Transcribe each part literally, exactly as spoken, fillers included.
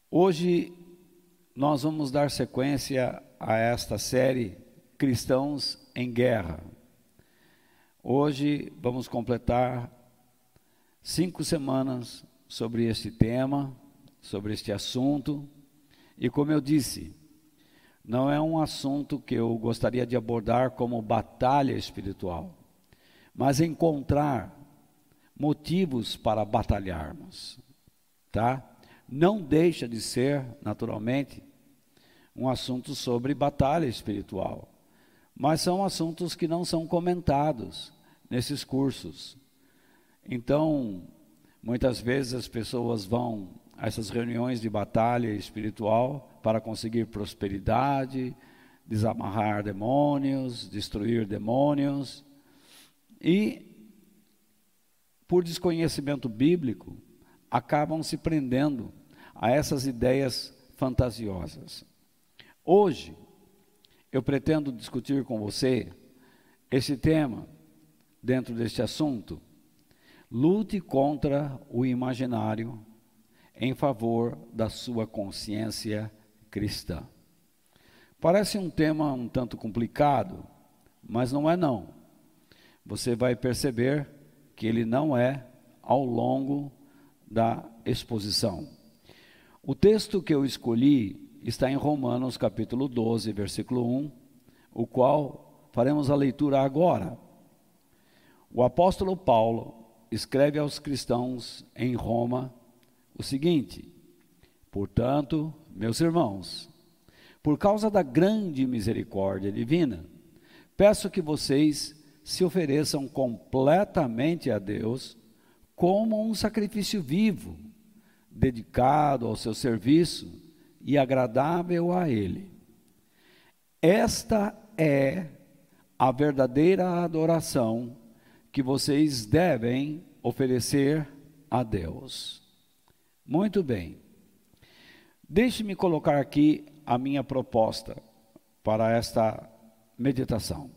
Hoje nós vamos dar sequência a esta série Cristãos em Guerra. Hoje vamos completar cinco semanas sobre este tema, sobre este assunto. E como eu disse, não é um assunto que eu gostaria de abordar como batalha espiritual, mas encontrar motivos para batalharmos, tá? Não deixa de ser, naturalmente, um assunto sobre batalha espiritual, mas são assuntos que não são comentados nesses cursos. Então, muitas vezes as pessoas vão a essas reuniões de batalha espiritual para conseguir prosperidade, desamarrar demônios, destruir demônios, e, por desconhecimento bíblico, acabam se prendendo a essas ideias fantasiosas. Hoje, eu pretendo discutir com você esse tema, dentro deste assunto: lute contra o imaginário em favor da sua consciência cristã. Parece um tema um tanto complicado, mas não é não. Você vai perceber que ele não é ao longo da exposição. O texto que eu escolhi está em Romanos capítulo doze, versículo um, o qual faremos a leitura agora. O apóstolo Paulo escreve aos cristãos em Roma o seguinte: portanto, meus irmãos, por causa da grande misericórdia divina, peço que vocês se ofereçam completamente a Deus como um sacrifício vivo, dedicado ao seu serviço e agradável a Ele. Esta é a verdadeira adoração que vocês devem oferecer a Deus. Muito bem. Deixe-me colocar aqui a minha proposta para esta meditação.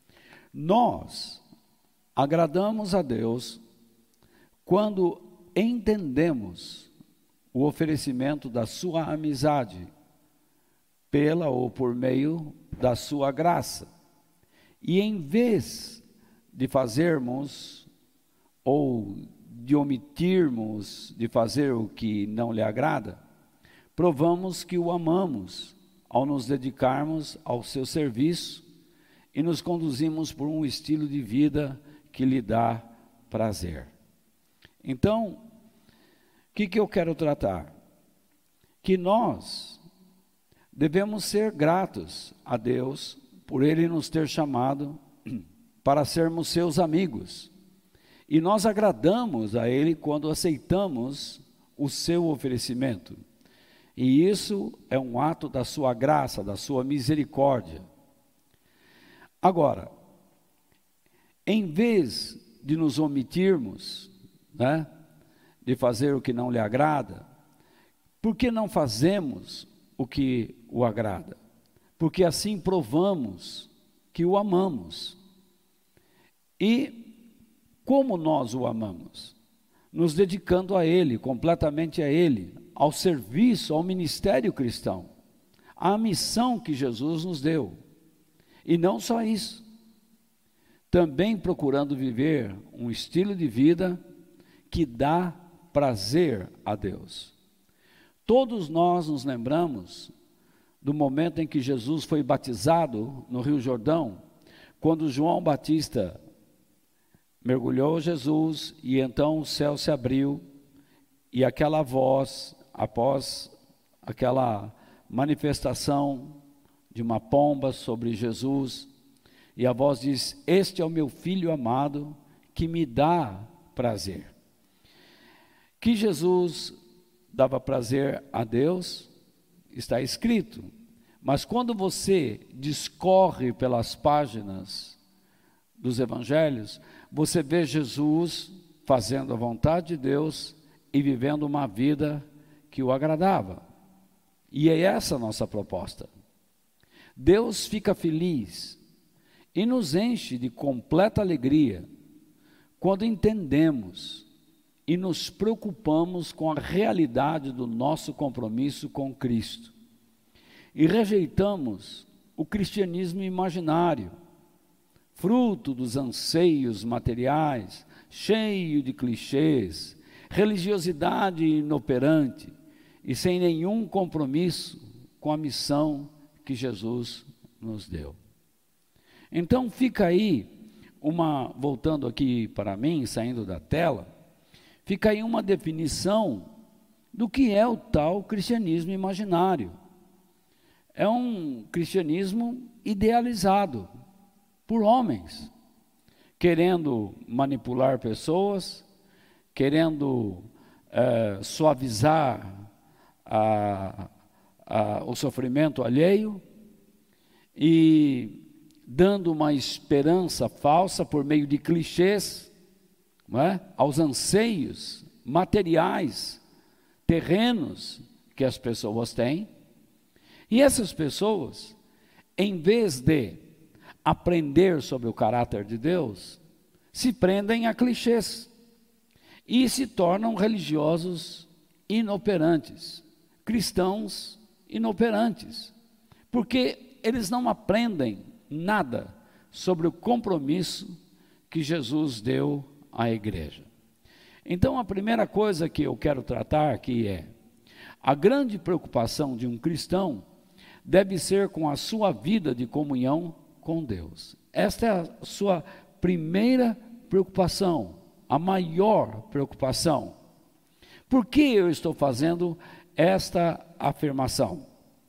Nós agradamos a Deus quando entendemos o oferecimento da sua amizade, pela ou por meio da sua graça. E em vez de fazermos ou de omitirmos de fazer o que não lhe agrada, provamos que o amamos ao nos dedicarmos ao seu serviço e nos conduzimos por um estilo de vida que lhe dá prazer. Então, o que, que eu quero tratar? Que nós devemos ser gratos a Deus por Ele nos ter chamado para sermos seus amigos. E nós agradamos a Ele quando aceitamos o seu oferecimento. E isso é um ato da sua graça, da sua misericórdia. Agora, em vez de nos omitirmos, né, de fazer o que não lhe agrada, por que não fazemos o que o agrada? Porque assim provamos que o amamos. E como nós o amamos? Nos dedicando a Ele, completamente a Ele, ao serviço, ao ministério cristão, à missão que Jesus nos deu. E não só isso, também procurando viver um estilo de vida que dá prazer a Deus. Todos nós nos lembramos do momento em que Jesus foi batizado no Rio Jordão, quando João Batista mergulhou Jesus e então o céu se abriu e aquela voz, após aquela manifestação de uma pomba sobre Jesus, e a voz diz: este é o meu filho amado que me dá prazer. Que Jesus dava prazer a Deus, está escrito, mas quando você discorre pelas páginas dos evangelhos, você vê Jesus fazendo a vontade de Deus e vivendo uma vida que o agradava. E é essa a nossa proposta. Deus fica feliz e nos enche de completa alegria quando entendemos e nos preocupamos com a realidade do nosso compromisso com Cristo. E rejeitamos o cristianismo imaginário, fruto dos anseios materiais, cheio de clichês, religiosidade inoperante e sem nenhum compromisso com a missão que Jesus nos deu. Então fica aí uma, voltando aqui para mim, saindo da tela, fica aí uma definição do que é o tal cristianismo imaginário. É um cristianismo idealizado por homens, querendo manipular pessoas, querendo é, suavizar a, a, o sofrimento alheio e dando uma esperança falsa por meio de clichês, não é? Aos anseios materiais, terrenos que as pessoas têm. E essas pessoas, em vez de aprender sobre o caráter de Deus, se prendem a clichês e se tornam religiosos inoperantes, cristãos inoperantes, porque eles não aprendem nada sobre o compromisso que Jesus deu à igreja. Então, a primeira coisa que eu quero tratar aqui é: a grande preocupação de um cristão deve ser com a sua vida de comunhão com Deus. Esta é a sua primeira preocupação, a maior preocupação. Por que eu estou fazendo esta afirmação?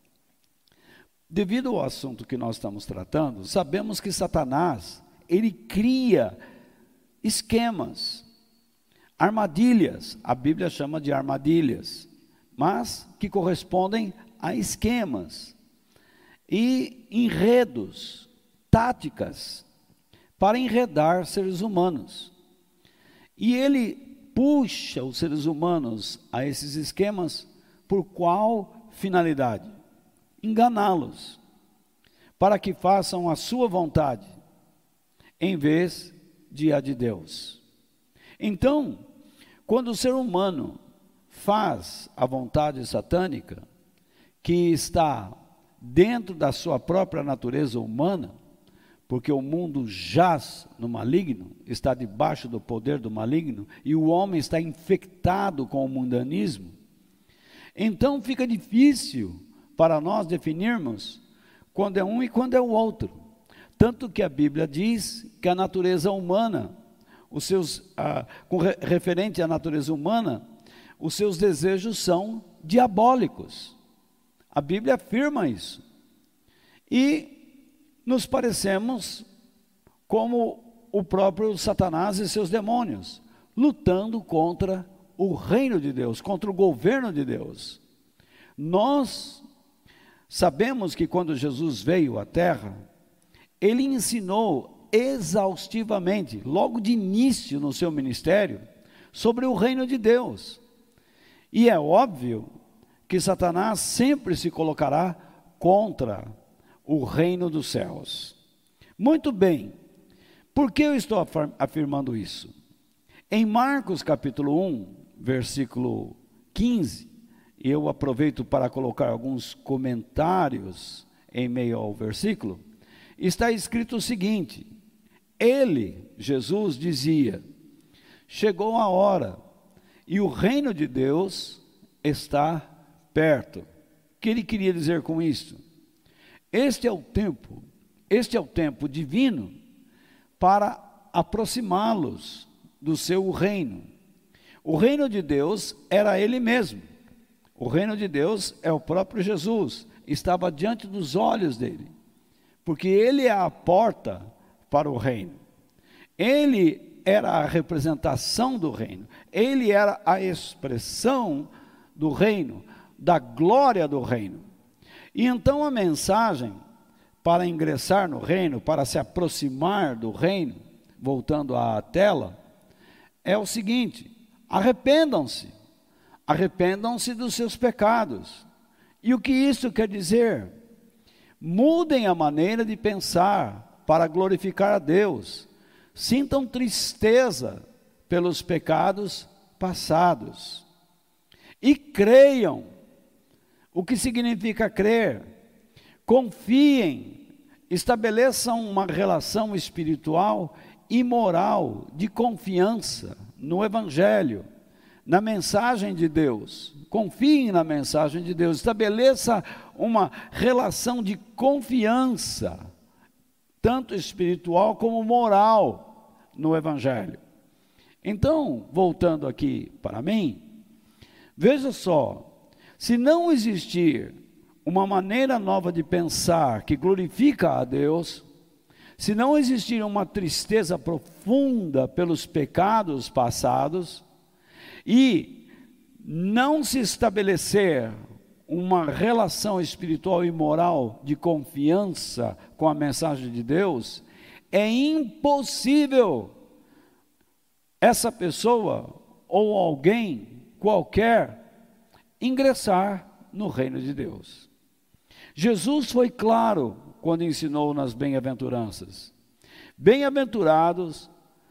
Devido ao assunto que nós estamos tratando, sabemos que Satanás, ele cria esquemas, armadilhas, a Bíblia chama de armadilhas, mas que correspondem a esquemas e enredos, táticas, para enredar seres humanos. E ele puxa os seres humanos a esses esquemas por qual finalidade? Enganá-los, para que façam a sua vontade, em vez de a de Deus. Então, quando o ser humano faz a vontade satânica, que está dentro da sua própria natureza humana, porque o mundo jaz no maligno, está debaixo do poder do maligno, e o homem está infectado com o mundanismo, então fica difícil para nós definirmos quando é um e quando é o outro. Tanto que a Bíblia diz que a natureza humana, os seus, ah, com re, referente à natureza humana, os seus desejos são diabólicos. A Bíblia afirma isso. E nos parecemos como o próprio Satanás e seus demônios, lutando contra o reino de Deus, contra o governo de Deus. Nós sabemos que quando Jesus veio à terra, ele ensinou exaustivamente, logo de início no seu ministério, sobre o reino de Deus. E é óbvio que Satanás sempre se colocará contra o reino dos céus. Muito bem, por que eu estou afirmando isso? Em Marcos capítulo um, versículo quinze, e eu aproveito para colocar alguns comentários em meio ao versículo, está escrito o seguinte: ele, Jesus, dizia: chegou a hora e o reino de Deus está perto. O que ele queria dizer com isso? Este é o tempo, este é o tempo divino para aproximá-los do seu reino. O reino de Deus era ele mesmo. O reino de Deus é o próprio Jesus, estava diante dos olhos dele, porque ele é a porta para o reino. Ele era a representação do reino, ele era a expressão do reino, da glória do reino. E então a mensagem para ingressar no reino, para se aproximar do reino, voltando à tela, é o seguinte: arrependam-se. Arrependam-se dos seus pecados. E o que isso quer dizer? Mudem a maneira de pensar para glorificar a Deus. Sintam tristeza pelos pecados passados. E creiam. O que significa crer? Confiem, estabeleçam uma relação espiritual e moral de confiança no Evangelho, na mensagem de Deus. Confiem na mensagem de Deus, estabeleça uma relação de confiança, tanto espiritual como moral, no Evangelho. Então, voltando aqui para mim, veja só, se não existir uma maneira nova de pensar que glorifica a Deus, se não existir uma tristeza profunda pelos pecados passados, e não se estabelecer uma relação espiritual e moral de confiança com a mensagem de Deus, é impossível essa pessoa ou alguém qualquer ingressar no reino de Deus. Jesus foi claro quando ensinou nas bem-aventuranças. Bem-aventurados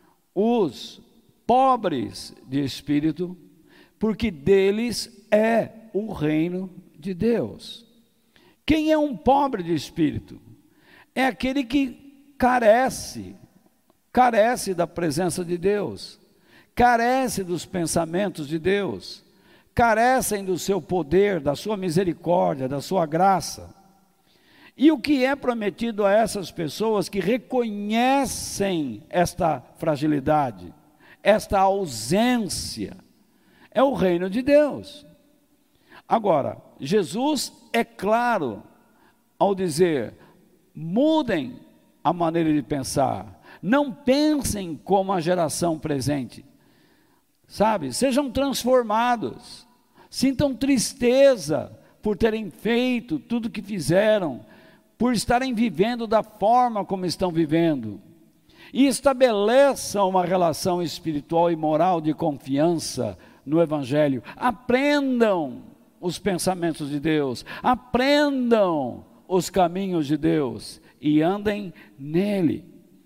os pobres de espírito, porque deles é o reino de Deus. Quem é um pobre de espírito? É aquele que carece, carece da presença de Deus, carece dos pensamentos de Deus, carecem do seu poder, da sua misericórdia, da sua graça. E o que é prometido a essas pessoas que reconhecem esta fragilidade, esta ausência? É o reino de Deus. Agora, Jesus é claro ao dizer: mudem a maneira de pensar, não pensem como a geração presente, sabe? Sejam transformados, sintam tristeza por terem feito tudo o que fizeram, por estarem vivendo da forma como estão vivendo, e estabeleçam uma relação espiritual e moral de confiança no Evangelho. Aprendam os pensamentos de Deus, aprendam os caminhos de Deus e andem nele.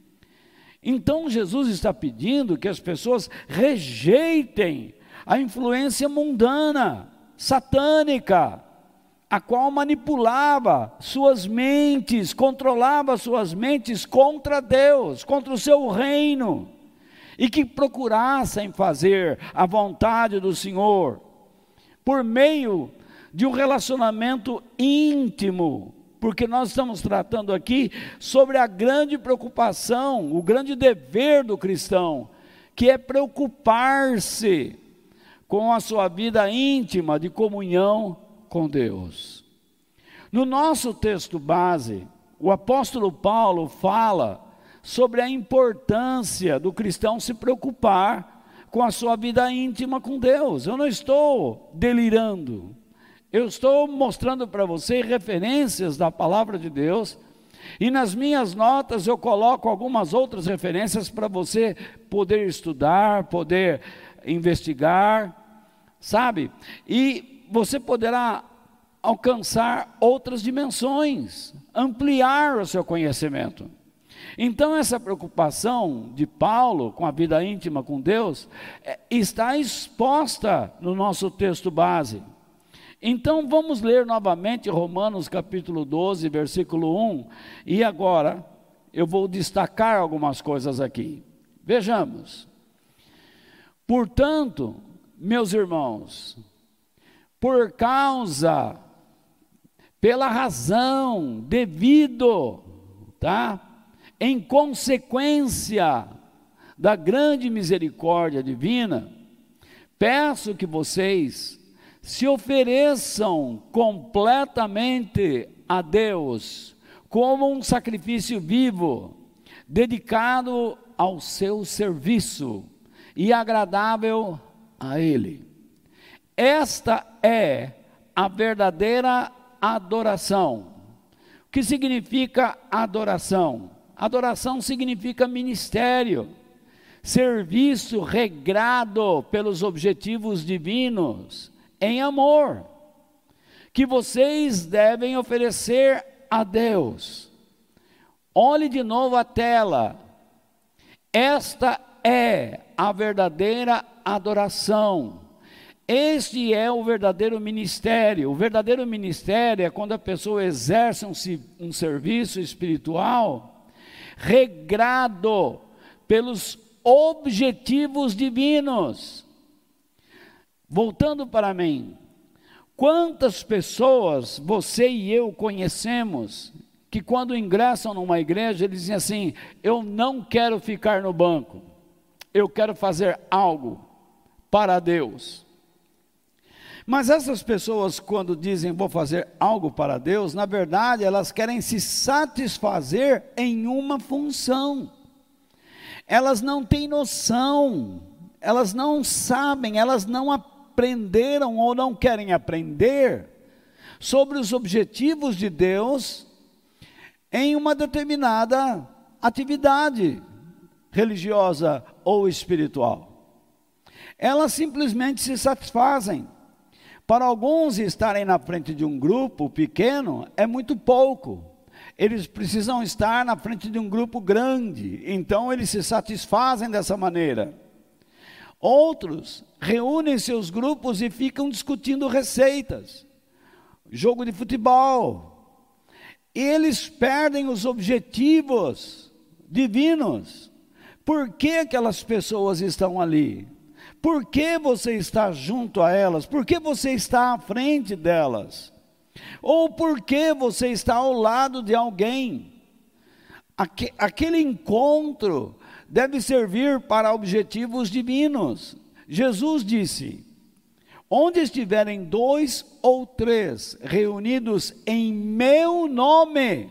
Então Jesus está pedindo que as pessoas rejeitem a influência mundana, satânica, a qual manipulava suas mentes, controlava suas mentes contra Deus, contra o seu reino, e que procurassem fazer a vontade do Senhor, por meio de um relacionamento íntimo, porque nós estamos tratando aqui sobre a grande preocupação, o grande dever do cristão, que é preocupar-se com a sua vida íntima de comunhão com Deus. No nosso texto base, o apóstolo Paulo fala sobre a importância do cristão se preocupar com a sua vida íntima com Deus. Eu não estou delirando, eu estou mostrando para você referências da palavra de Deus, e nas minhas notas eu coloco algumas outras referências para você poder estudar, poder investigar, sabe? E você poderá alcançar outras dimensões, ampliar o seu conhecimento. Então essa preocupação de Paulo com a vida íntima com Deus está exposta no nosso texto base. Então vamos ler novamente Romanos capítulo doze, versículo um, e agora eu vou destacar algumas coisas aqui. Vejamos. Portanto, meus irmãos, por causa, pela razão, devido, tá? Em consequência da grande misericórdia divina, peço que vocês se ofereçam completamente a Deus, como um sacrifício vivo, dedicado ao seu serviço e agradável a Ele. Esta é a verdadeira adoração. O que significa adoração? Adoração significa ministério, serviço regrado pelos objetivos divinos, em amor, que vocês devem oferecer a Deus. Olhe de novo a tela. Esta é a verdadeira adoração. Este é o verdadeiro ministério. O verdadeiro ministério é quando a pessoa exerce um, um serviço espiritual regrado pelos objetivos divinos. Voltando para mim, quantas pessoas você e eu conhecemos que quando ingressam numa igreja eles dizem assim: eu não quero ficar no banco, eu quero fazer algo para Deus. Mas essas pessoas, quando dizem vou fazer algo para Deus, na verdade elas querem se satisfazer em uma função. Elas não têm noção, elas não sabem, elas não aprenderam ou não querem aprender sobre os objetivos de Deus em uma determinada atividade religiosa ou espiritual. Elas simplesmente se satisfazem. Para alguns, estarem na frente de um grupo pequeno é muito pouco. Eles precisam estar na frente de um grupo grande, então eles se satisfazem dessa maneira. Outros reúnem seus grupos e ficam discutindo receitas, jogo de futebol. Eles perdem os objetivos divinos. Por que aquelas pessoas estão ali? Por que você está junto a elas? Por que você está à frente delas? Ou por que você está ao lado de alguém? Aque, aquele encontro deve servir para objetivos divinos. Jesus disse: onde estiverem dois ou três reunidos em meu nome,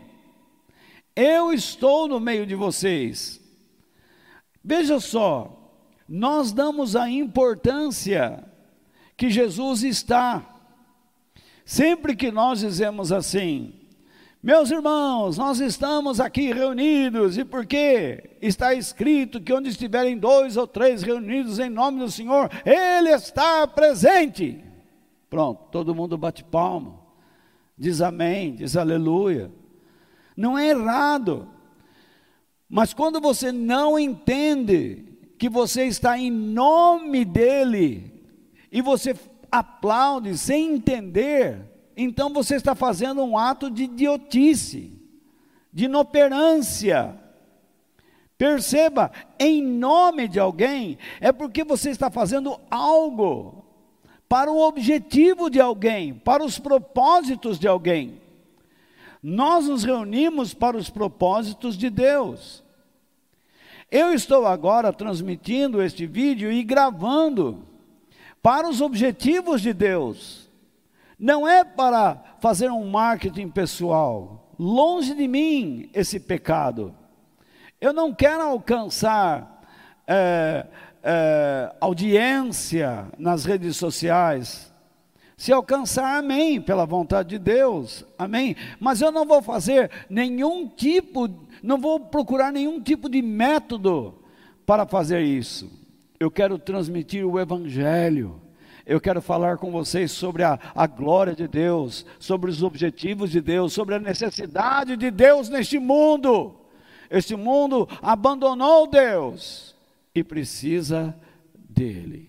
eu estou no meio de vocês. Veja só, nós damos a importância que Jesus está. Sempre que nós dizemos assim: meus irmãos, nós estamos aqui reunidos, e porque está escrito que onde estiverem dois ou três reunidos em nome do Senhor, Ele está presente. Pronto, todo mundo bate palma, diz amém, diz aleluia. Não é errado, mas quando você não entende que você está em nome dEle, e você aplaude sem entender, então você está fazendo um ato de idiotice, de inoperância. Perceba, em nome de alguém, é porque você está fazendo algo para o objetivo de alguém, para os propósitos de alguém. Nós nos reunimos para os propósitos de Deus. Eu estou agora transmitindo este vídeo e gravando para os objetivos de Deus. Não é para fazer um marketing pessoal. Longe de mim esse pecado. Eu não quero alcançar é, é, audiência nas redes sociais. Se alcançar, amém, pela vontade de Deus, amém. Mas eu não vou fazer nenhum tipo, não vou procurar nenhum tipo de método para fazer isso. Eu quero transmitir o Evangelho. Eu quero falar com vocês sobre a, a glória de Deus, sobre os objetivos de Deus, sobre a necessidade de Deus neste mundo. Este mundo abandonou Deus e precisa dele.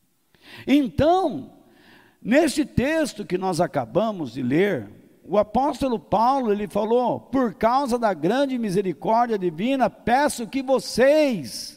Então, neste texto que nós acabamos de ler, o apóstolo Paulo, ele falou: por causa da grande misericórdia divina, peço que vocês...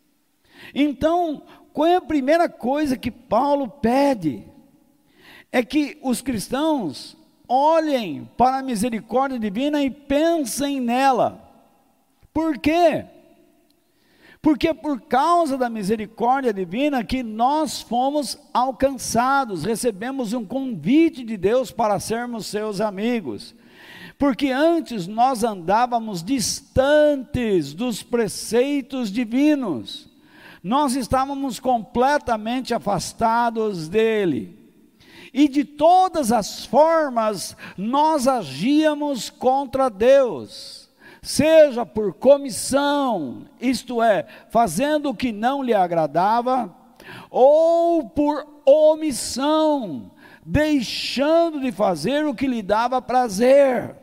Então, qual é a primeira coisa que Paulo pede? É que os cristãos olhem para a misericórdia divina e pensem nela. Por quê? Porque é por causa da misericórdia divina que nós fomos alcançados, recebemos um convite de Deus para sermos seus amigos. Porque antes nós andávamos distantes dos preceitos divinos, nós estávamos completamente afastados dele, e de todas as formas nós agíamos contra Deus, seja por comissão, isto é, fazendo o que não lhe agradava, ou por omissão, deixando de fazer o que lhe dava prazer.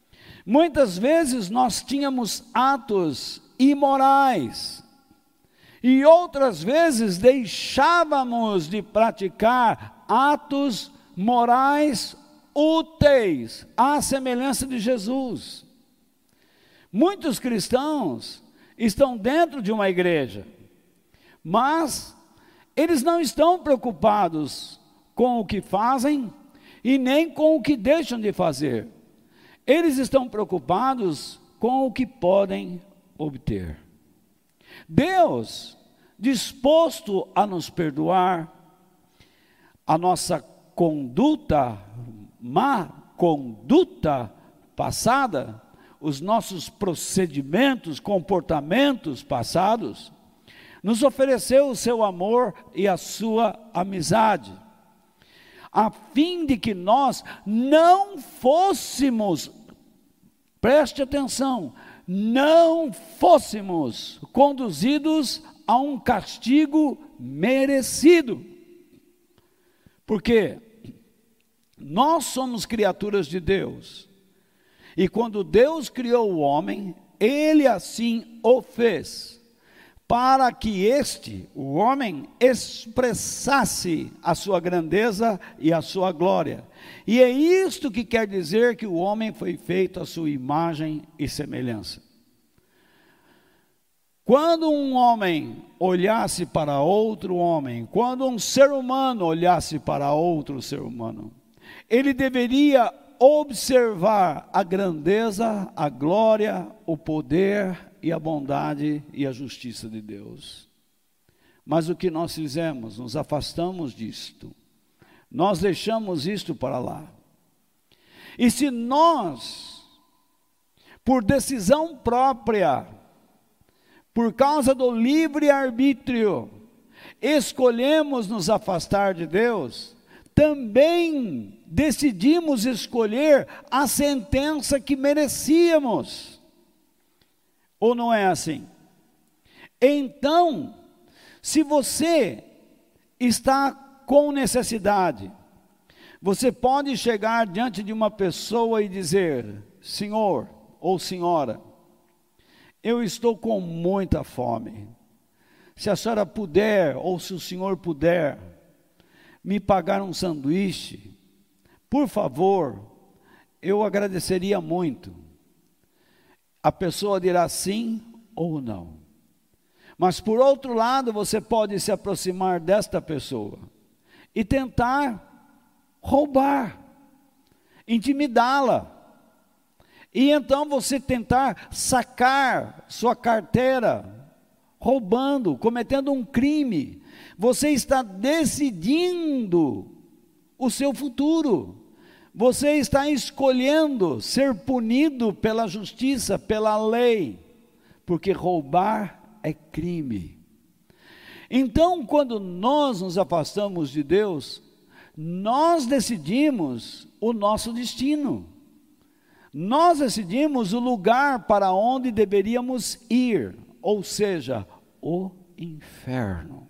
Muitas vezes nós tínhamos atos imorais, E outras vezes deixávamos de praticar atos morais úteis, à semelhança de Jesus. Muitos cristãos estão dentro de uma igreja, mas eles não estão preocupados com o que fazem e nem com o que deixam de fazer. Eles estão preocupados com o que podem obter. Deus, disposto a nos perdoar a nossa conduta, má conduta passada, os nossos procedimentos, comportamentos passados, nos ofereceu o seu amor e a sua amizade, a fim de que nós não fôssemos, preste atenção, não fôssemos conduzidos a um castigo merecido. Porque nós somos criaturas de Deus, e quando Deus criou o homem, Ele assim o fez, para que este, o homem, expressasse a sua grandeza e a sua glória. E é isto que quer dizer que o homem foi feito à sua imagem e semelhança. Quando um homem olhasse para outro homem, quando um ser humano olhasse para outro ser humano, ele deveria observar a grandeza, a glória, o poder e a bondade e a justiça de Deus. Mas o que nós fizemos? Nos afastamos disto. Nós deixamos isto para lá. E se nós, por decisão própria, por causa do livre-arbítrio, escolhemos nos afastar de Deus, também decidimos escolher a sentença que merecíamos. Ou não é assim? Então, se você está com necessidade, você pode chegar diante de uma pessoa e dizer: Senhor ou senhora, eu estou com muita fome. Se a senhora puder, ou se o senhor puder, me pagar um sanduíche, por favor, eu agradeceria muito. A pessoa dirá sim ou não. Mas por outro lado, você pode se aproximar desta pessoa e tentar roubar, intimidá-la. E então você tentar sacar sua carteira, roubando, cometendo um crime. Você está decidindo o seu futuro. Você está escolhendo ser punido pela justiça, pela lei, porque roubar é crime. Então, quando nós nos afastamos de Deus, nós decidimos o nosso destino. Nós decidimos o lugar para onde deveríamos ir, ou seja, o inferno.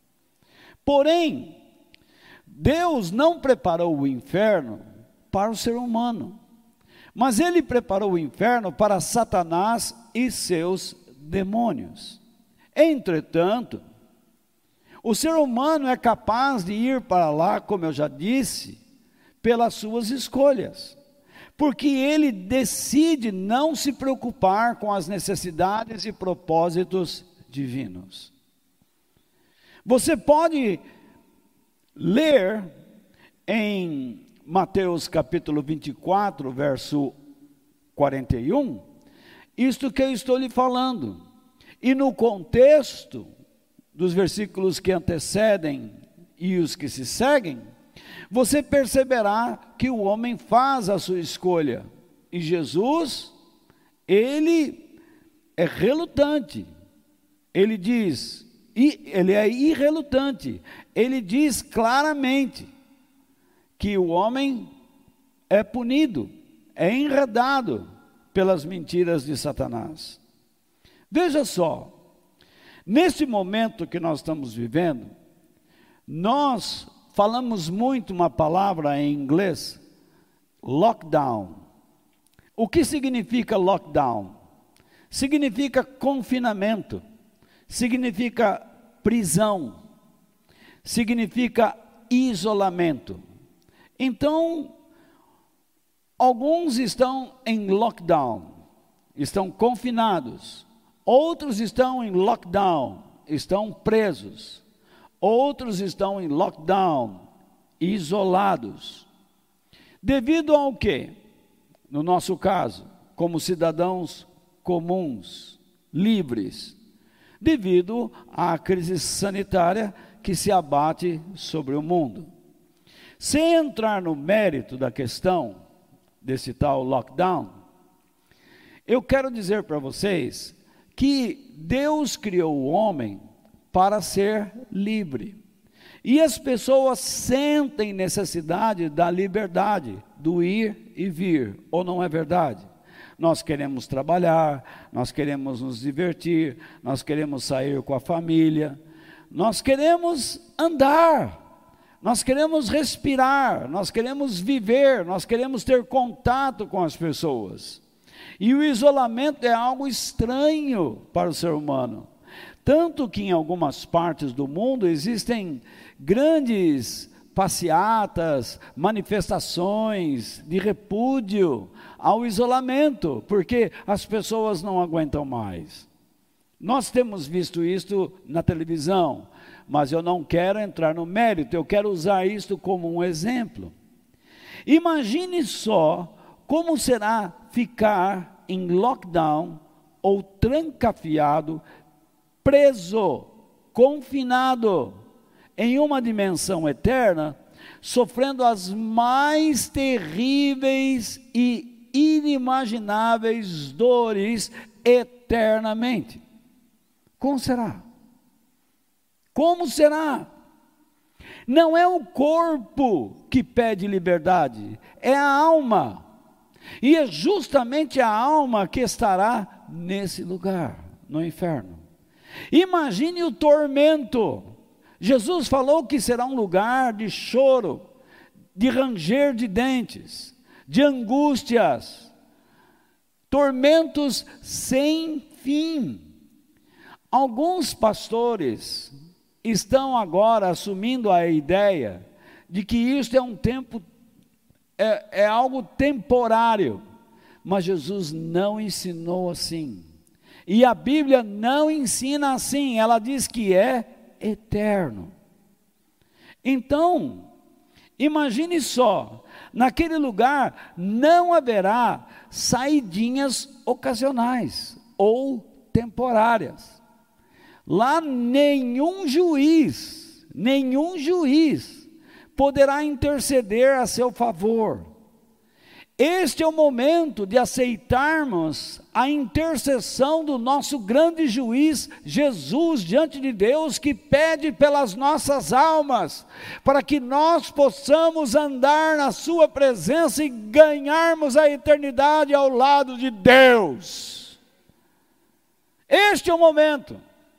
Porém, Deus não preparou o inferno para o ser humano, mas Ele preparou o inferno para Satanás e seus demônios. Entretanto, o ser humano é capaz de ir para lá, como eu já disse, pelas suas escolhas, porque ele decide não se preocupar com as necessidades e propósitos divinos. Você pode ler em Mateus capítulo vinte e quatro, verso quarenta e um, isto que eu estou lhe falando. E no contexto dos versículos que antecedem e os que se seguem, você perceberá que o homem faz a sua escolha. E Jesus, ele é relutante. Ele diz, e ele é irrelutante. Ele diz claramente que o homem é punido, é enredado pelas mentiras de Satanás. Veja só, nesse momento que nós estamos vivendo, nós falamos muito uma palavra em inglês, lockdown. O que significa lockdown? Significa confinamento, significa prisão, significa isolamento. Então, alguns estão em lockdown, estão confinados. Outros estão em lockdown, estão presos. Outros estão em lockdown, isolados. Devido ao quê? No nosso caso, como cidadãos comuns, livres, devido à crise sanitária que se abate sobre o mundo. Sem entrar no mérito da questão desse tal lockdown, eu quero dizer para vocês que Deus criou o homem para ser livre. E as pessoas sentem necessidade da liberdade, do ir e vir, ou não é verdade? Nós queremos trabalhar, nós queremos nos divertir, nós queremos sair com a família, nós queremos andar, nós queremos respirar, nós queremos viver, nós queremos ter contato com as pessoas. E o isolamento é algo estranho para o ser humano. Tanto que em algumas partes do mundo existem grandes passeatas, manifestações de repúdio ao isolamento, porque as pessoas não aguentam mais. Nós temos visto isso na televisão, mas eu não quero entrar no mérito, eu quero usar isto como um exemplo. Imagine só como será ficar em lockdown ou trancafiado, preso, confinado em uma dimensão eterna, sofrendo as mais terríveis e inimagináveis dores eternamente. Como será? Como será? Não é o corpo que pede liberdade, é a alma. E é justamente a alma que estará nesse lugar, no inferno. Imagine o tormento. Jesus falou que será um lugar de choro, de ranger de dentes, de angústias, tormentos sem fim. Alguns pastores estão agora assumindo a ideia de que isto é um tempo, é, é algo temporário, mas Jesus não ensinou assim. E a Bíblia não ensina assim, ela diz que é eterno. Então, imagine só, naquele lugar não haverá saidinhas ocasionais ou temporárias. Lá nenhum juiz, nenhum juiz poderá interceder a seu favor. Este é o momento de aceitarmos a intercessão do nosso grande juiz, Jesus, diante de Deus, que pede pelas nossas almas, para que nós possamos andar na sua presença e ganharmos a eternidade ao lado de Deus. Este é o momento.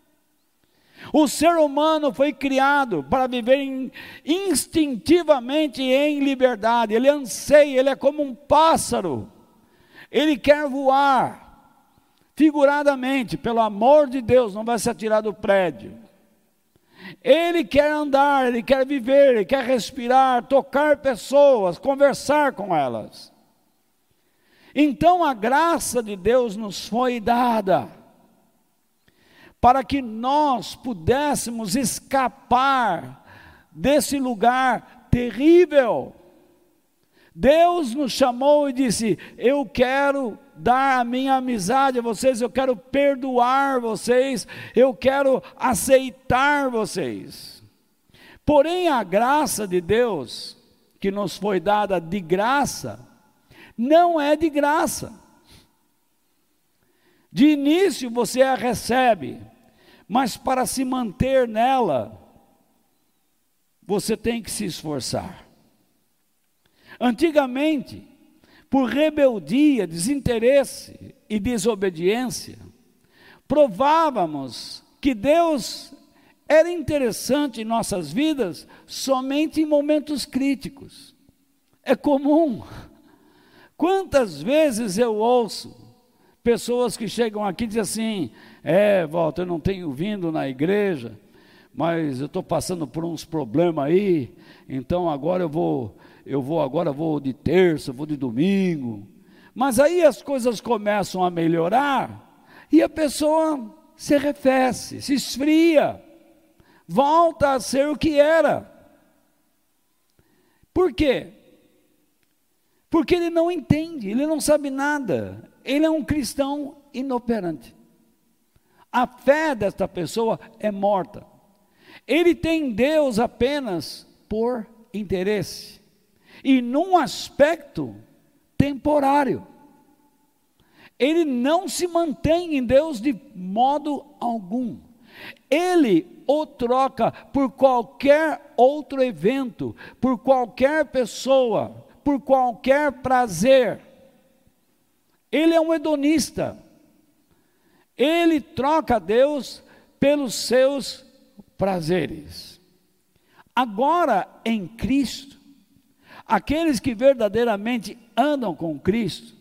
O ser humano foi criado para viver instintivamente em liberdade. Ele anseia, ele é como um pássaro. Ele quer voar. Figuradamente, pelo amor de Deus, não vai se atirar do prédio. Ele quer andar, ele quer viver, ele quer respirar, tocar pessoas, conversar com elas. Então a graça de Deus nos foi dada para que nós pudéssemos escapar desse lugar terrível. Deus nos chamou e disse: eu quero dar a minha amizade a vocês, eu quero perdoar vocês, eu quero aceitar vocês. Porém, a graça de Deus, que nos foi dada de graça, não é de graça. De início você a recebe, mas para se manter nela, você tem que se esforçar. Antigamente, por rebeldia, desinteresse e desobediência, provávamos que Deus era interessante em nossas vidas somente em momentos críticos. É comum. Quantas vezes eu ouço Pessoas que chegam aqui e dizem assim, é, Walter, eu não tenho vindo na igreja, mas eu estou passando por uns problemas aí, então agora eu vou, eu vou agora vou de terça, vou de domingo. Mas aí as coisas começam a melhorar, e a pessoa se arrefece, se esfria, volta a ser o que era. Por quê? Porque ele não entende, ele não sabe nada, ele é um cristão inoperante. A fé desta pessoa é morta. Ele tem Deus apenas por interesse, e num aspecto temporário. Ele não se mantém em Deus de modo algum. Ele o troca por qualquer outro evento, por qualquer pessoa, por qualquer prazer. Ele é um hedonista. Ele troca Deus pelos seus prazeres. Agora, em Cristo, aqueles que verdadeiramente andam com Cristo,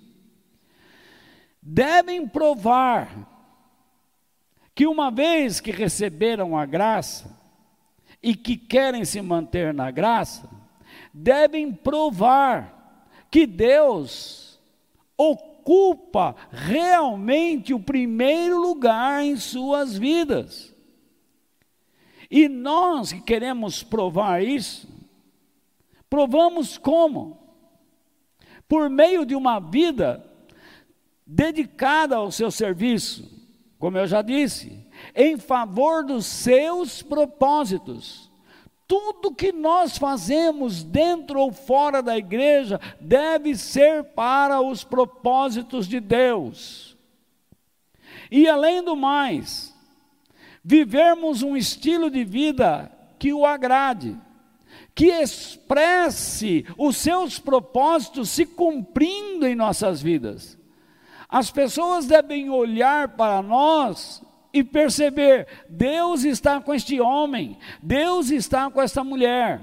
devem provar que uma vez que receberam a graça e que querem se manter na graça, devem provar que Deus ocupa realmente o primeiro lugar em suas vidas. E nós que queremos provar isso, provamos como? Por meio de uma vida dedicada ao seu serviço, como eu já disse, em favor dos seus propósitos. Tudo que nós fazemos dentro ou fora da igreja deve ser para os propósitos de Deus. E além do mais, vivermos um estilo de vida que o agrade, que expresse os seus propósitos se cumprindo em nossas vidas. As pessoas devem olhar para nós e perceber, Deus está com este homem, Deus está com esta mulher.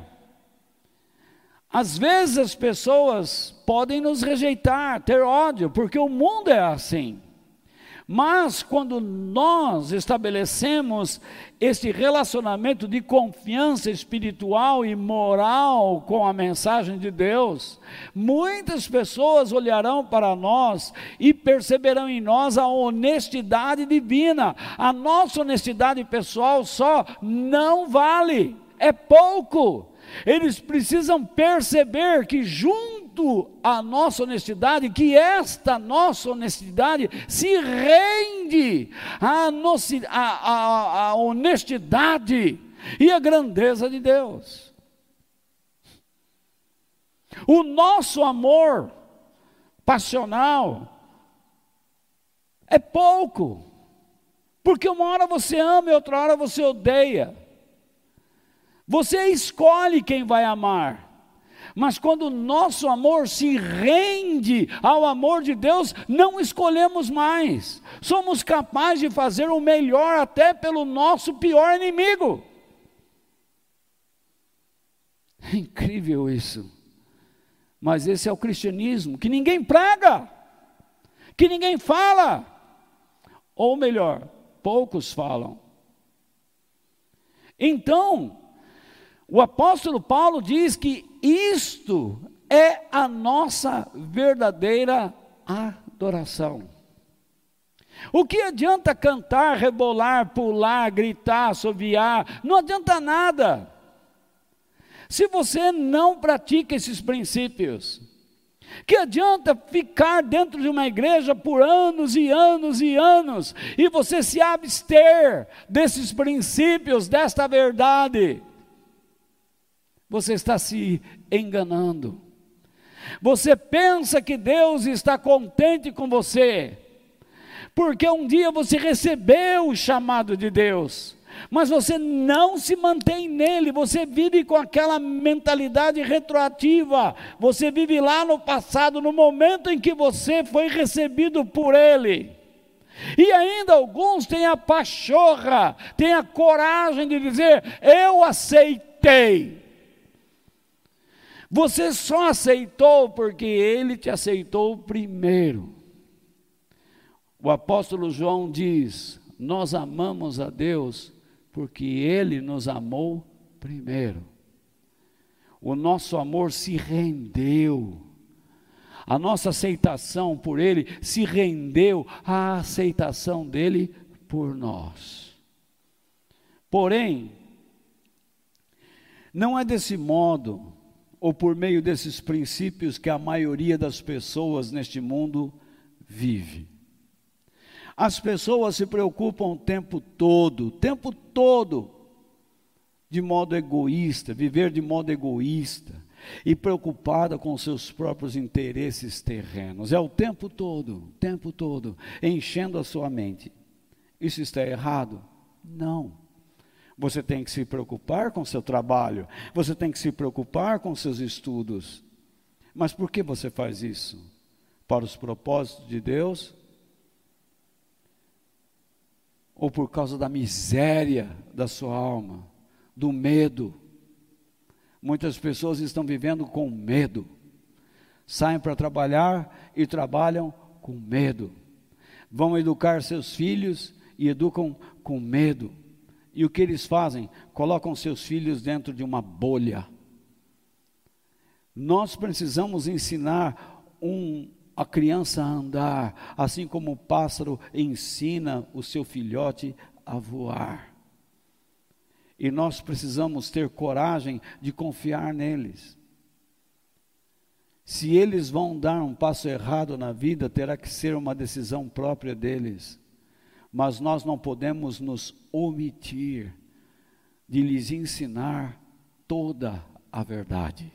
Às vezes as pessoas podem nos rejeitar, ter ódio, porque o mundo é assim. Mas quando nós estabelecemos esse relacionamento de confiança espiritual e moral com a mensagem de Deus, muitas pessoas olharão para nós e perceberão em nós a honestidade divina. A nossa honestidade pessoal só não vale, é pouco. Eles precisam perceber que junto à nossa honestidade, que esta nossa honestidade se rende à, noci, à, à, à honestidade e à grandeza de Deus. O nosso amor passional é pouco, porque uma hora você ama e outra hora você odeia. Você escolhe quem vai amar, mas quando o nosso amor se rende ao amor de Deus, não escolhemos mais, somos capazes de fazer o melhor até pelo nosso pior inimigo. É incrível isso, mas esse é o cristianismo, que ninguém prega, que ninguém fala, ou melhor, poucos falam. Então, o apóstolo Paulo diz que isto é a nossa verdadeira adoração. O que adianta cantar, rebolar, pular, gritar, assoviar? Não adianta nada, se você não pratica esses princípios. Que adianta ficar dentro de uma igreja por anos e anos e anos, e você se abster desses princípios, desta verdade? Você está se enganando. Você pensa que Deus está contente com você, porque um dia você recebeu o chamado de Deus, mas você não se mantém nele, você vive com aquela mentalidade retroativa, você vive lá no passado, no momento em que você foi recebido por Ele. E ainda alguns têm a pachorra, têm a coragem de dizer, eu aceitei. Você só aceitou porque Ele te aceitou primeiro. O apóstolo João diz: nós amamos a Deus porque Ele nos amou primeiro. O nosso amor se rendeu, a nossa aceitação por Ele se rendeu à aceitação dEle por nós. Porém, não é desse modo, ou por meio desses princípios, que a maioria das pessoas neste mundo vive. As pessoas se preocupam o tempo todo, o tempo todo, de modo egoísta, viver de modo egoísta, e preocupada com seus próprios interesses terrenos. É o tempo todo, o tempo todo, enchendo a sua mente. Isso está errado? Não. Você tem que se preocupar com o seu trabalho, você tem que se preocupar com os seus estudos. Mas por que você faz isso? Para os propósitos de Deus? Ou por causa da miséria da sua alma, do medo? Muitas pessoas estão vivendo com medo, saem para trabalhar e trabalham com medo, vão educar seus filhos e educam com medo, e o que eles fazem? Colocam seus filhos dentro de uma bolha. Nós precisamos ensinar um a criança a andar, assim como o pássaro ensina o seu filhote a voar. E nós precisamos ter coragem de confiar neles. Se eles vão dar um passo errado na vida, terá que ser uma decisão própria deles. Mas nós não podemos nos omitir de lhes ensinar toda a verdade.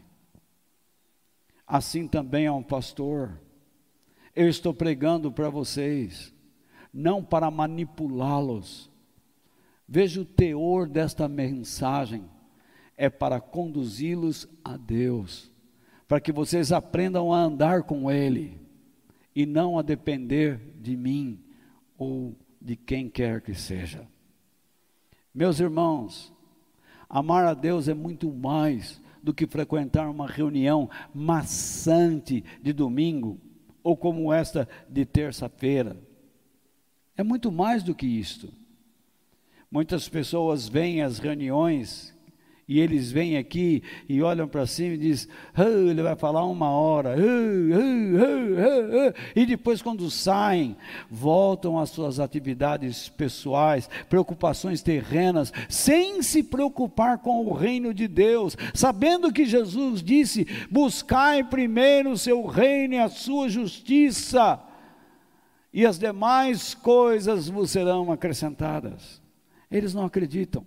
Assim também é um pastor. Eu estou pregando para vocês, não para manipulá-los. Veja o teor desta mensagem, é para conduzi-los a Deus, para que vocês aprendam a andar com Ele, e não a depender de mim, ou de quem quer que seja. Meus irmãos, amar a Deus é muito mais do que frequentar uma reunião maçante de domingo, ou como esta de terça-feira. É muito mais do que isto. Muitas pessoas vêm às reuniões, e eles vêm aqui e olham para cima e dizem: oh, ele vai falar uma hora, oh, oh, oh, oh, oh. E depois, quando saem, voltam às suas atividades pessoais, preocupações terrenas, sem se preocupar com o reino de Deus, sabendo que Jesus disse: buscai primeiro o seu reino e a sua justiça, e as demais coisas vos serão acrescentadas. Eles não acreditam.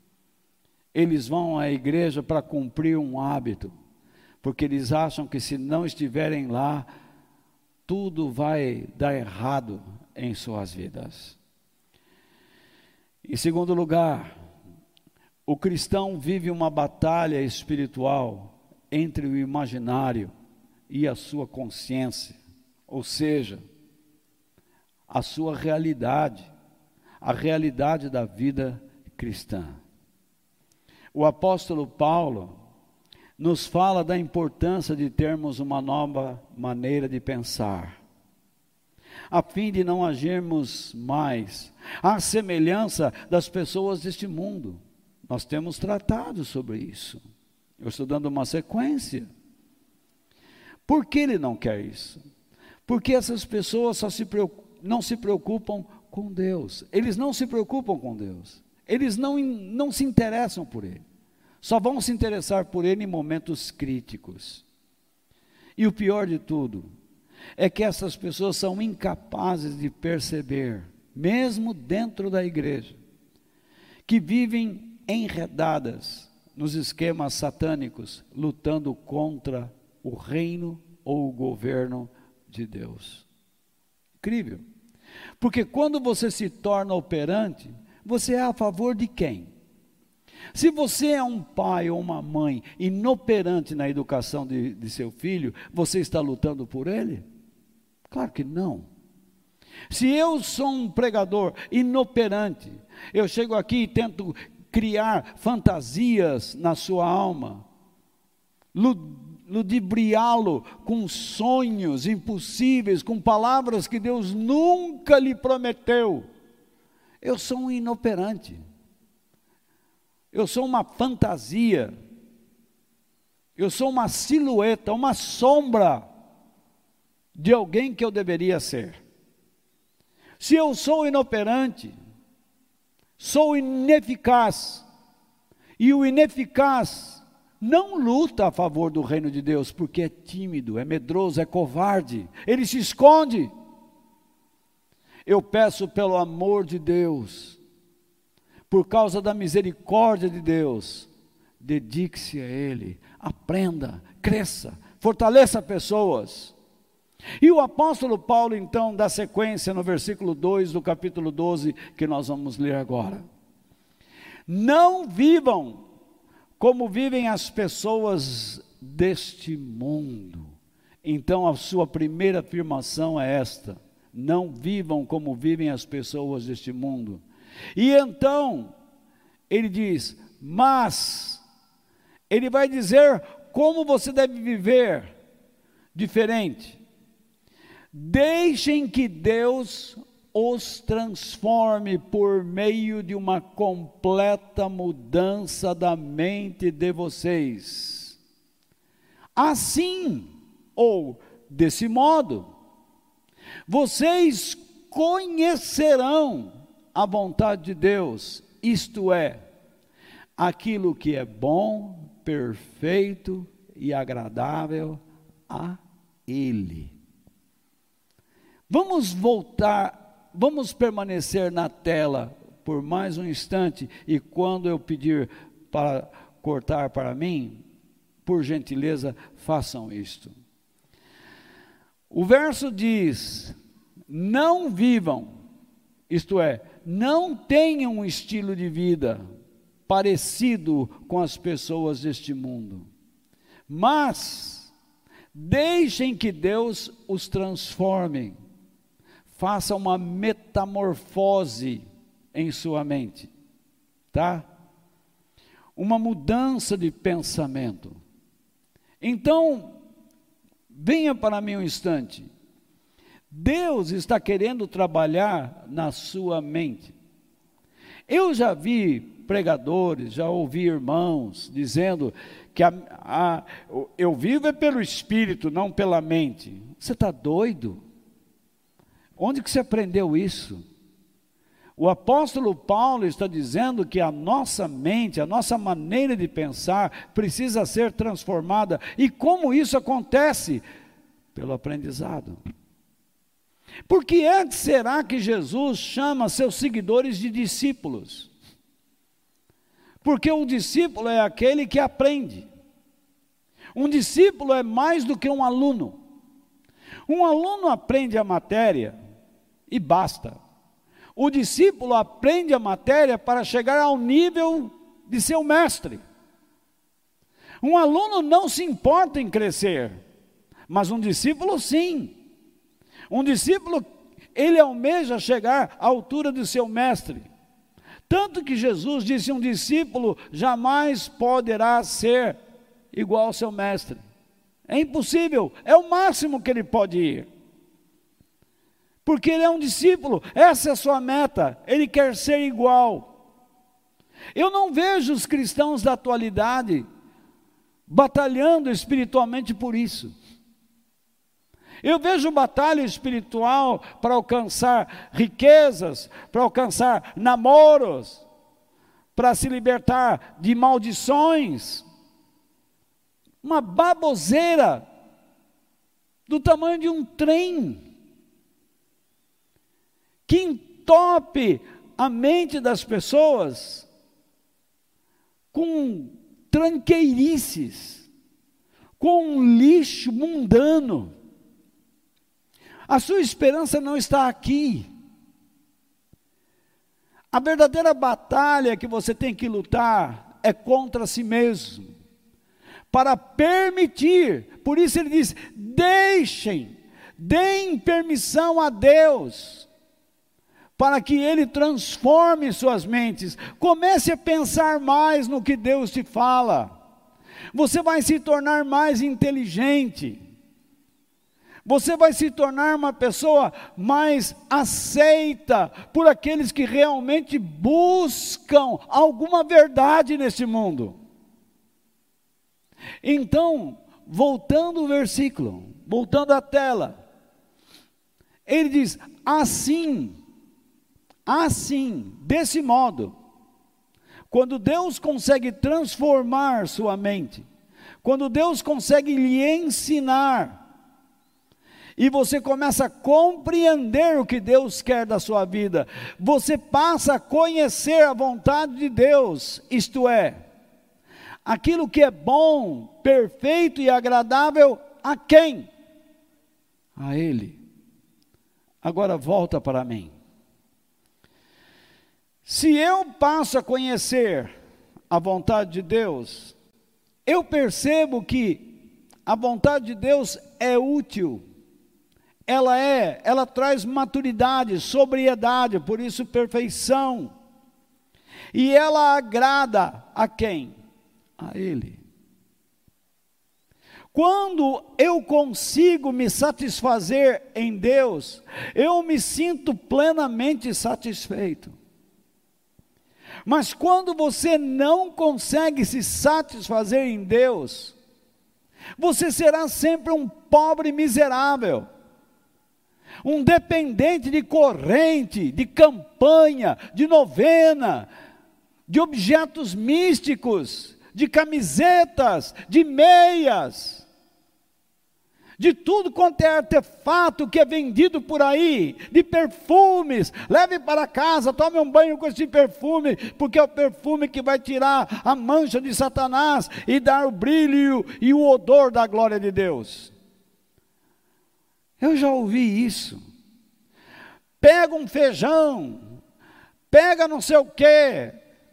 Eles vão à igreja para cumprir um hábito, porque eles acham que se não estiverem lá, tudo vai dar errado em suas vidas. Em segundo lugar, o cristão vive uma batalha espiritual entre o imaginário e a sua consciência, ou seja, a sua realidade, a realidade da vida cristã. O apóstolo Paulo nos fala da importância de termos uma nova maneira de pensar, a fim de não agirmos mais à semelhança das pessoas deste mundo. Nós temos tratado sobre isso. Eu estou dando uma sequência. Por que ele não quer isso? Porque essas pessoas só se preocupam, não se preocupam com Deus. Eles não se preocupam com Deus. Eles não, não se interessam por Ele. Só vão se interessar por Ele em momentos críticos. E o pior de tudo é que essas pessoas são incapazes de perceber, mesmo dentro da igreja, que vivem enredadas nos esquemas satânicos, lutando contra o reino ou o governo de Deus. Incrível. Porque quando você se torna operante, você é a favor de quem? Se você é um pai ou uma mãe inoperante na educação de, de seu filho, você está lutando por ele? Claro que não. Se eu sou um pregador inoperante, eu chego aqui e tento criar fantasias na sua alma, ludibriá-lo com sonhos impossíveis, com palavras que Deus nunca lhe prometeu. Eu sou um inoperante. Eu sou uma fantasia. Eu sou uma silhueta, uma sombra de alguém que eu deveria ser. Se eu sou inoperante, sou ineficaz, e o ineficaz não luta a favor do reino de Deus, porque é tímido, é medroso, é covarde, ele se esconde. Eu peço pelo amor de Deus, por causa da misericórdia de Deus, dedique-se a Ele, aprenda, cresça, fortaleça pessoas. E o apóstolo Paulo então dá sequência no versículo dois do capítulo doze, que nós vamos ler agora. Não vivam como vivem as pessoas deste mundo. Então a sua primeira afirmação é esta: não vivam como vivem as pessoas deste mundo. E então ele diz, mas ele vai dizer como você deve viver diferente. Deixem que Deus os transforme por meio de uma completa mudança da mente de vocês. Assim, ou desse modo, vocês conhecerão a vontade de Deus, isto é, aquilo que é bom, perfeito e agradável a Ele. Vamos voltar. Vamos permanecer na tela por mais um instante, e quando eu pedir para cortar para mim, por gentileza, façam isto. O verso diz, não vivam, isto é, não tenham um estilo de vida parecido com as pessoas deste mundo, mas deixem que Deus os transforme. Faça uma metamorfose em sua mente, tá? Uma mudança de pensamento. Então, venha para mim um instante. Deus está querendo trabalhar na sua mente. Eu já vi pregadores, já ouvi irmãos dizendo que a, a, eu vivo é pelo Espírito, não pela mente. Você está doido? Onde que você aprendeu isso? O apóstolo Paulo está dizendo que a nossa mente, a nossa maneira de pensar precisa ser transformada. E como isso acontece? Pelo aprendizado. Por que é que será que Jesus chama seus seguidores de discípulos? Porque o discípulo é aquele que aprende. Um discípulo é mais do que um aluno. Um aluno aprende a matéria e basta. O discípulo aprende a matéria para chegar ao nível de seu mestre. Um aluno não se importa em crescer, mas um discípulo sim. Um discípulo, ele almeja chegar à altura de seu mestre. Tanto que Jesus disse, um discípulo jamais poderá ser igual ao seu mestre. É impossível, é o máximo que ele pode ir. Porque ele é um discípulo, essa é a sua meta, ele quer ser igual. Eu não vejo os cristãos da atualidade batalhando espiritualmente por isso. Eu vejo batalha espiritual para alcançar riquezas, para alcançar namoros, para se libertar de maldições. Uma baboseira do tamanho de um trem, que entope a mente das pessoas com tranqueirices, com um lixo mundano. A sua esperança não está aqui. A verdadeira batalha que você tem que lutar é contra si mesmo, para permitir, por isso ele diz, deixem, deem permissão a Deus, para que Ele transforme suas mentes. Comece a pensar mais no que Deus te fala. Você vai se tornar mais inteligente. Você vai se tornar uma pessoa mais aceita por aqueles que realmente buscam alguma verdade nesse mundo. Então, voltando ao versículo, voltando à tela, ele diz, assim, assim, desse modo, quando Deus consegue transformar sua mente, quando Deus consegue lhe ensinar, e você começa a compreender o que Deus quer da sua vida, você passa a conhecer a vontade de Deus, isto é, aquilo que é bom, perfeito e agradável a quem? A Ele. Agora volta para mim. Se eu passo a conhecer a vontade de Deus, eu percebo que a vontade de Deus é útil. Ela é, ela traz maturidade, sobriedade, por isso perfeição. E ela agrada a quem? A Ele. Quando eu consigo me satisfazer em Deus, eu me sinto plenamente satisfeito. Mas quando você não consegue se satisfazer em Deus, você será sempre um pobre miserável, um dependente de corrente, de campanha, de novena, de objetos místicos, de camisetas, de meias, de tudo quanto é artefato que é vendido por aí, de perfumes. Leve para casa, tome um banho com esse perfume, porque é o perfume que vai tirar a mancha de Satanás e dar o brilho e o odor da glória de Deus. Eu já ouvi isso. Pega um feijão, pega não sei o quê,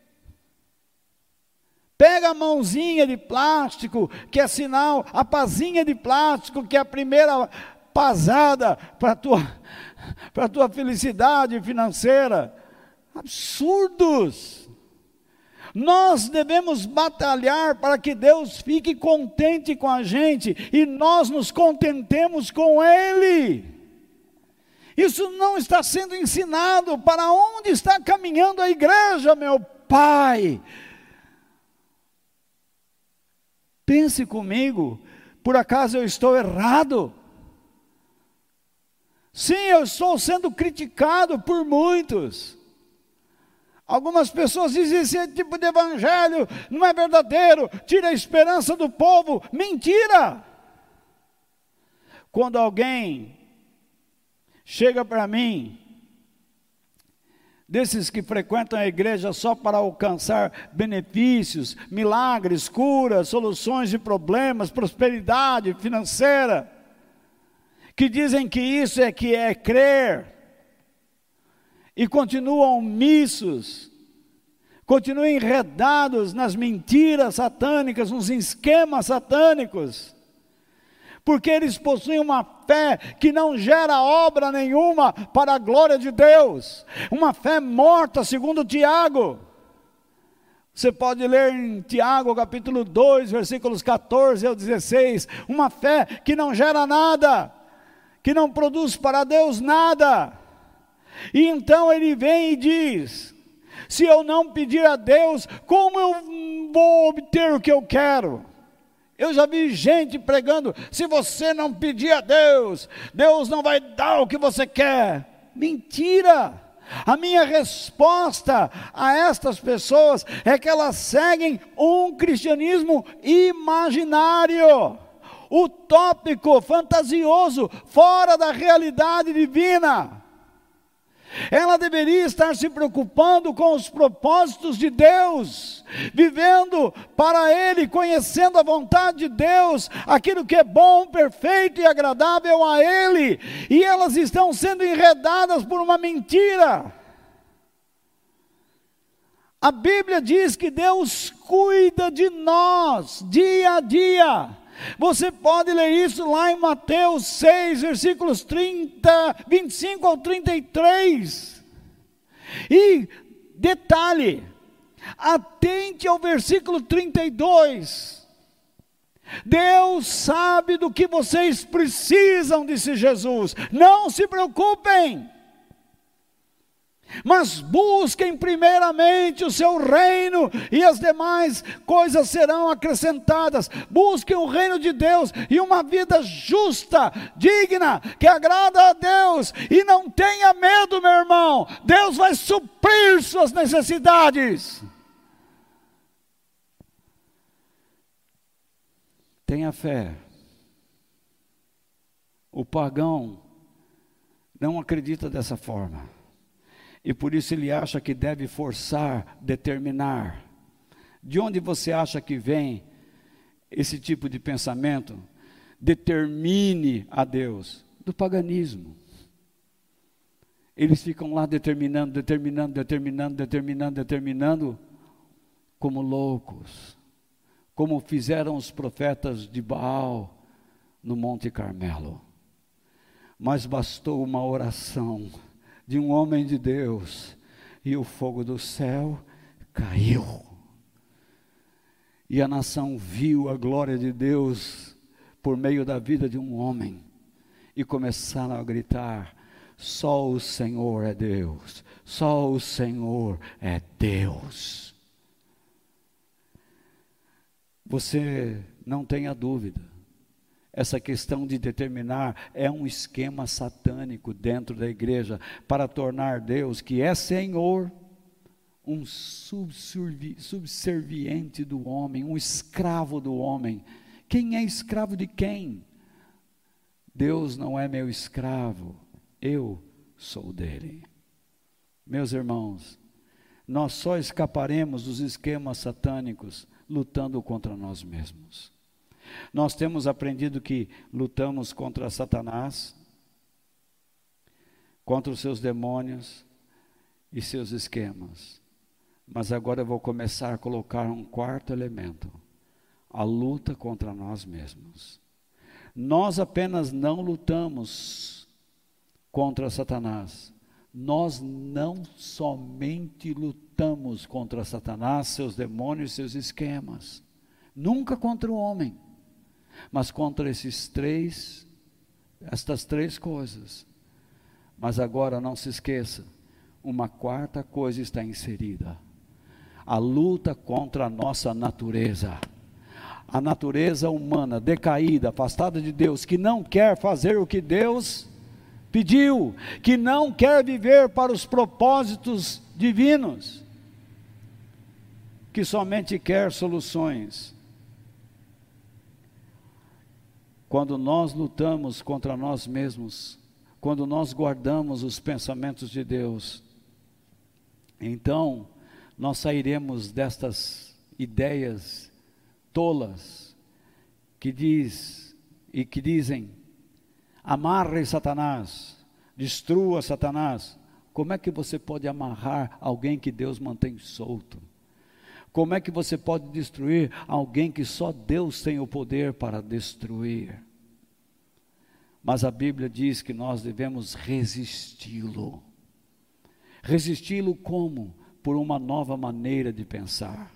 pega a mãozinha de plástico, que é sinal, a pazinha de plástico, que é a primeira pasada para a tua, para a tua felicidade financeira. Absurdos! Nós devemos batalhar para que Deus fique contente com a gente e nós nos contentemos com Ele. Isso não está sendo ensinado. Para onde está caminhando a igreja, meu Pai? Pense comigo, por acaso eu estou errado? Sim, eu estou sendo criticado por muitos. Algumas pessoas dizem, esse tipo de evangelho não é verdadeiro, tira a esperança do povo. Mentira! Quando alguém chega para mim, desses que frequentam a igreja só para alcançar benefícios, milagres, curas, soluções de problemas, prosperidade financeira, que dizem que isso é que é crer, e continuam omissos, continuam enredados nas mentiras satânicas, nos esquemas satânicos, porque eles possuem uma fé que não gera obra nenhuma para a glória de Deus, uma fé morta, segundo Tiago. Você pode ler em Tiago capítulo dois, versículos catorze ao dezesseis, uma fé que não gera nada, que não produz para Deus nada. E então ele vem e diz, se eu não pedir a Deus, como eu vou obter o que eu quero? Eu já vi gente pregando, se você não pedir a Deus, Deus não vai dar o que você quer. Mentira! A minha resposta a estas pessoas é que elas seguem um cristianismo imaginário, utópico, fantasioso, fora da realidade divina. Ela deveria estar se preocupando com os propósitos de Deus, vivendo para Ele, conhecendo a vontade de Deus, aquilo que é bom, perfeito e agradável a Ele, e elas estão sendo enredadas por uma mentira. A Bíblia diz que Deus cuida de nós, dia a dia. Você pode ler isso lá em Mateus seis, versículos trinta, vinte e cinco ao trinta e três. E detalhe, atente ao versículo trinta e dois. Deus sabe do que vocês precisam, disse Jesus. Não se preocupem, mas busquem primeiramente o seu reino, e as demais coisas serão acrescentadas. Busquem o reino de Deus e uma vida justa, digna, que agrada a Deus. E não tenha medo, meu irmão, Deus vai suprir suas necessidades. Tenha fé. O pagão não acredita dessa forma. E por isso ele acha que deve forçar, determinar. De onde você acha que vem esse tipo de pensamento? Determine a Deus. Do paganismo. Eles ficam lá determinando, determinando, determinando, determinando, determinando, como loucos. Como fizeram os profetas de Baal no Monte Carmelo. Mas bastou uma oração de um homem de Deus, e o fogo do céu caiu, e a nação viu a glória de Deus por meio da vida de um homem, e começaram a gritar: só o Senhor é Deus, só o Senhor é Deus. Você não tenha dúvida, essa questão de determinar é um esquema satânico dentro da igreja para tornar Deus, que é Senhor, um subservi- subserviente do homem, um escravo do homem. Quem é escravo de quem? Deus não é meu escravo, eu sou dele. Meus irmãos, nós só escaparemos dos esquemas satânicos lutando contra nós mesmos. Nós temos aprendido que lutamos contra Satanás, contra os seus demônios e seus esquemas. Mas agora eu vou começar a colocar um quarto elemento: a luta contra nós mesmos. Nós apenas não lutamos contra Satanás. Nós não somente lutamos contra Satanás, seus demônios e seus esquemas. Nunca contra o homem. Mas contra esses três, estas três coisas. Mas agora não se esqueça, uma quarta coisa está inserida: a luta contra a nossa natureza. A natureza humana, decaída, afastada de Deus, que não quer fazer o que Deus pediu, que não quer viver para os propósitos divinos, que somente quer soluções. Quando nós lutamos contra nós mesmos, quando nós guardamos os pensamentos de Deus, então nós sairemos destas ideias tolas que diz e que dizem: amarre Satanás, destrua Satanás. Como é que você pode amarrar alguém que Deus mantém solto? Como é que você pode destruir alguém que só Deus tem o poder para destruir? Mas a Bíblia diz que nós devemos resisti-lo. Resisti-lo como? Por uma nova maneira de pensar.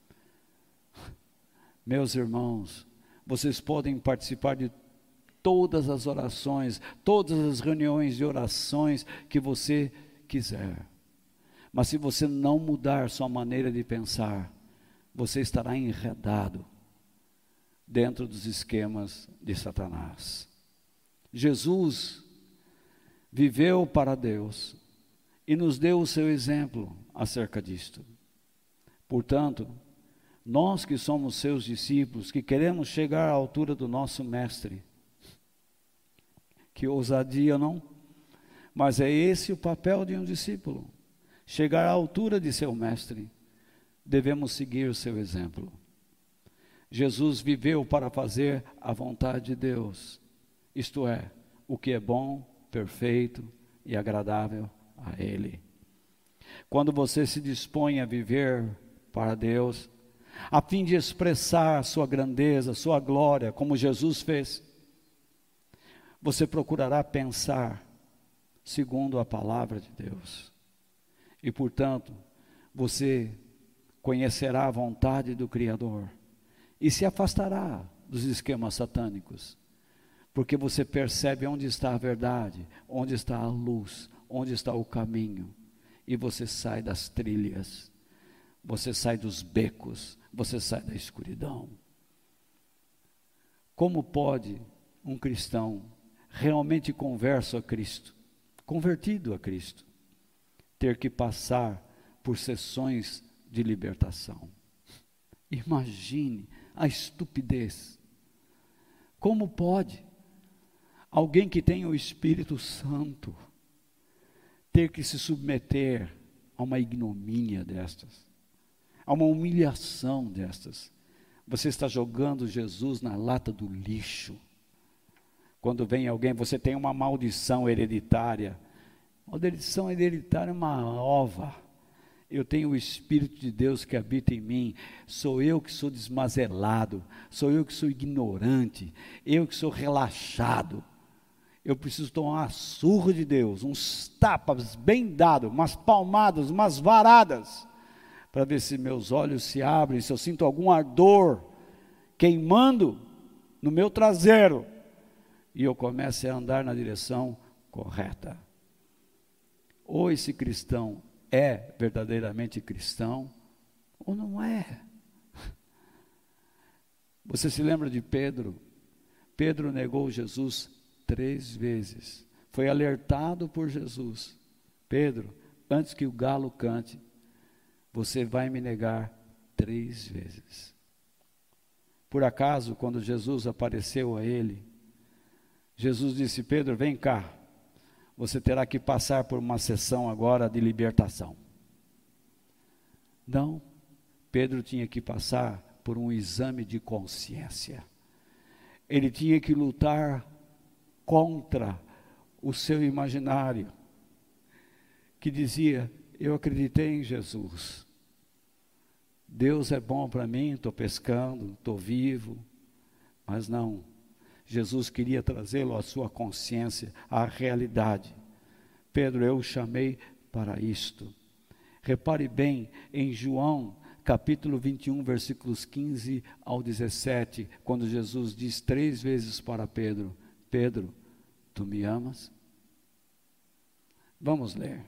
Meus irmãos, vocês podem participar de todas as orações, todas as reuniões de orações que você quiser. Mas se você não mudar sua maneira de pensar, você estará enredado dentro dos esquemas de Satanás. Jesus viveu para Deus e nos deu o seu exemplo acerca disto. Portanto, nós que somos seus discípulos, que queremos chegar à altura do nosso mestre, que ousadia, não? Mas é esse o papel de um discípulo: chegar à altura de seu mestre. Devemos seguir o seu exemplo. Jesus viveu para fazer a vontade de Deus, isto é, o que é bom, perfeito e agradável a Ele. Quando você se dispõe a viver para Deus, a fim de expressar sua grandeza, sua glória, como Jesus fez, você procurará pensar segundo a palavra de Deus. E, portanto, você conhecerá a vontade do Criador e se afastará dos esquemas satânicos. Porque você percebe onde está a verdade, onde está a luz, onde está o caminho. E você sai das trilhas, você sai dos becos, você sai da escuridão. Como pode um cristão realmente converso a Cristo, convertido a Cristo, ter que passar por sessões de libertação? Imagine a estupidez. Como pode alguém que tem o Espírito Santo ter que se submeter a uma ignomínia destas, a uma humilhação destas? Você está jogando Jesus na lata do lixo. Quando vem alguém, você tem uma maldição hereditária. Maldição hereditária é uma ova. Eu tenho o Espírito de Deus que habita em mim. Sou eu que sou desmazelado. Sou eu que sou ignorante. Eu que sou relaxado. Eu preciso tomar uma surra de Deus, uns tapas bem dados, umas palmadas, umas varadas, para ver se meus olhos se abrem, se eu sinto algum ardor queimando no meu traseiro, e eu comece a andar na direção correta. Ou esse cristão é verdadeiramente cristão, ou não é. Você se lembra de Pedro? Pedro negou Jesus três vezes. Foi alertado por Jesus: Pedro, antes que o galo cante, você vai me negar três vezes. Por acaso, quando Jesus apareceu a ele, Jesus disse: Pedro, vem cá, você terá que passar por uma sessão agora de libertação. Não, Pedro tinha que passar por um exame de consciência. Ele tinha que lutar contra o seu imaginário, que dizia: eu acreditei em Jesus, Deus é bom para mim, estou pescando, estou vivo. Mas não, Jesus queria trazê-lo à sua consciência, à realidade. Pedro, eu o chamei para isto. Repare bem em João capítulo vinte e um, versículos quinze ao dezessete, quando Jesus diz três vezes para Pedro: Pedro, tu me amas? Vamos ler.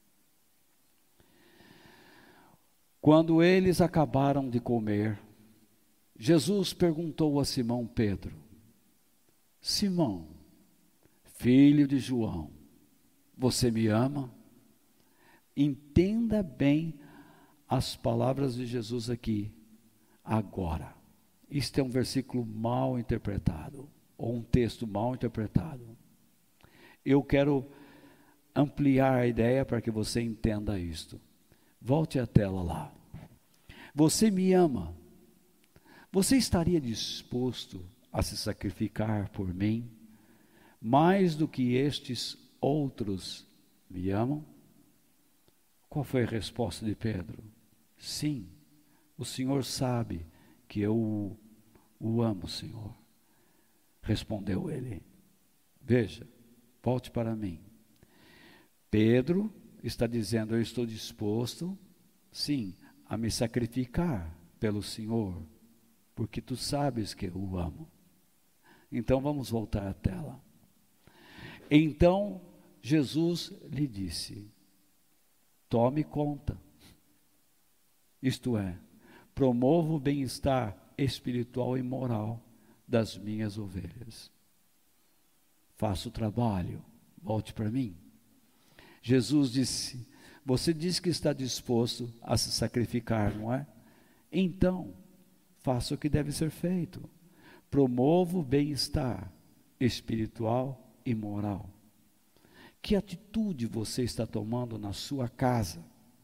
Quando eles acabaram de comer, Jesus perguntou a Simão Pedro: Simão, filho de João, você me ama? Entenda bem as palavras de Jesus aqui, agora. Isto é um versículo mal interpretado, ou um texto mal interpretado. Eu quero ampliar a ideia para que você entenda isto. Volte à tela lá. Você me ama? Você estaria disposto a se sacrificar por mim, mais do que estes outros me amam? Qual foi a resposta de Pedro? Sim, o Senhor sabe que eu o, o amo, Senhor. Respondeu ele. Veja, volte para mim. Pedro está dizendo: eu estou disposto, sim, a me sacrificar pelo Senhor, porque tu sabes que eu o amo. Então vamos voltar à tela. Então Jesus lhe disse: tome conta, isto é, promova o bem-estar espiritual e moral das minhas ovelhas. Faça o trabalho, volte para mim. Jesus disse: você diz que está disposto a se sacrificar, não é? Então, faça o que deve ser feito. Promova o bem-estar espiritual e moral. Que atitude você está tomando na sua casa,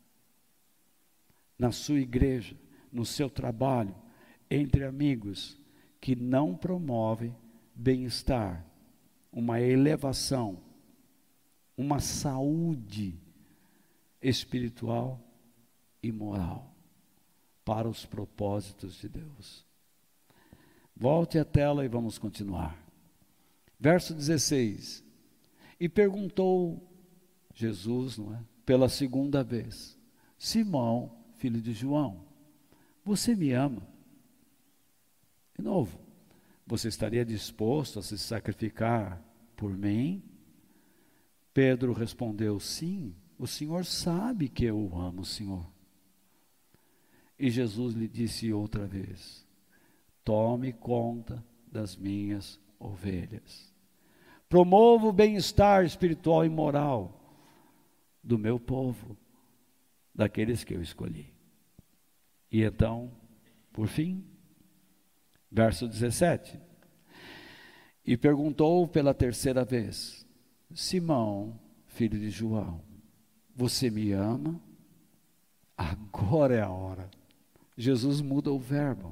na sua igreja, no seu trabalho, entre amigos, que não promove bem-estar, uma elevação, uma saúde espiritual e moral para os propósitos de Deus? Volte à tela e vamos continuar. Verso dezesseis. E perguntou Jesus, não é, pela segunda vez: Simão, filho de João, você me ama? De novo, você estaria disposto a se sacrificar por mim? Pedro respondeu, sim, o Senhor sabe que eu o amo, Senhor. E Jesus lhe disse outra vez, tome conta das minhas ovelhas. Promova o bem-estar espiritual e moral do meu povo, daqueles que eu escolhi. E então, por fim, verso dezessete, e perguntou pela terceira vez, Simão, filho de João, você me ama? Agora é a hora. Jesus muda o verbo.